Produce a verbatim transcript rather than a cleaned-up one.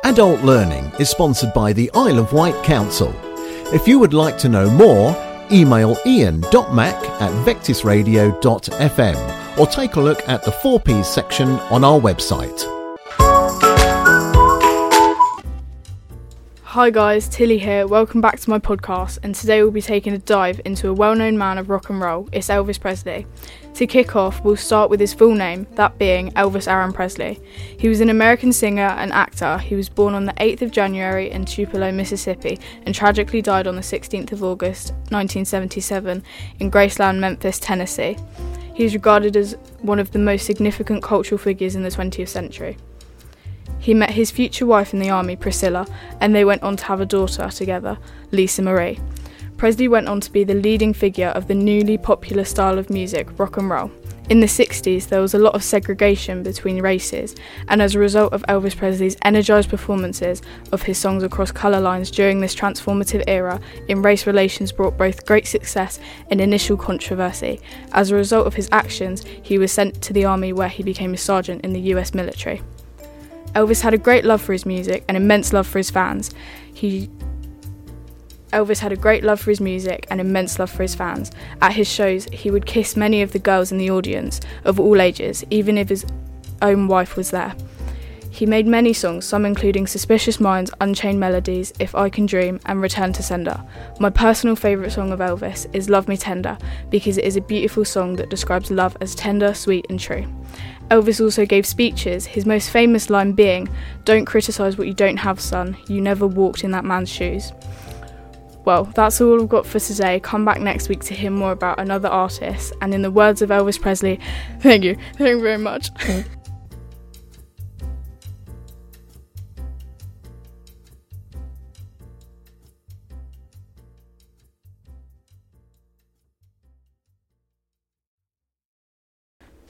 Adult Learning is sponsored by the Isle of Wight Council. If you would like to know more, email ian dot mac at vectisradio dot f m or take a look at the four Ps section on our website. Hi guys, Tilly here, welcome back to my podcast, and today we'll be taking a dive into a well-known man of rock and roll, it's Elvis Presley. To kick off, we'll start with his full name, that being Elvis Aaron Presley. He was an American singer and actor. He was born on the eighth of January in Tupelo, Mississippi, and tragically died on the sixteenth of August nineteen seventy-seven in Graceland, Memphis, Tennessee. He is regarded as one of the most significant cultural figures in the twentieth century. He met his future wife in the army, Priscilla, and they went on to have a daughter together, Lisa Marie. Presley went on to be the leading figure of the newly popular style of music, rock and roll. In the sixties, there was a lot of segregation between races, and as a result of Elvis Presley's energised performances of his songs across colour lines during this transformative era in race relations brought both great success and initial controversy. As a result of his actions, he was sent to the army where he became a sergeant in the U S military. Elvis had a great love for his music and immense love for his fans. He Elvis had a great love for his music and immense love for his fans. At his shows, he would kiss many of the girls in the audience, of all ages, even if his own wife was there. He made many songs, some including Suspicious Minds, Unchained Melodies, If I Can Dream, and Return to Sender. My personal favourite song of Elvis is Love Me Tender, because it is a beautiful song that describes love as tender, sweet and true. Elvis also gave speeches, his most famous line being, "Don't criticise what you don't have, son, you never walked in that man's shoes." Well, that's all I've got for today. Come back next week to hear more about another artist, and in the words of Elvis Presley, thank you, thank you very much.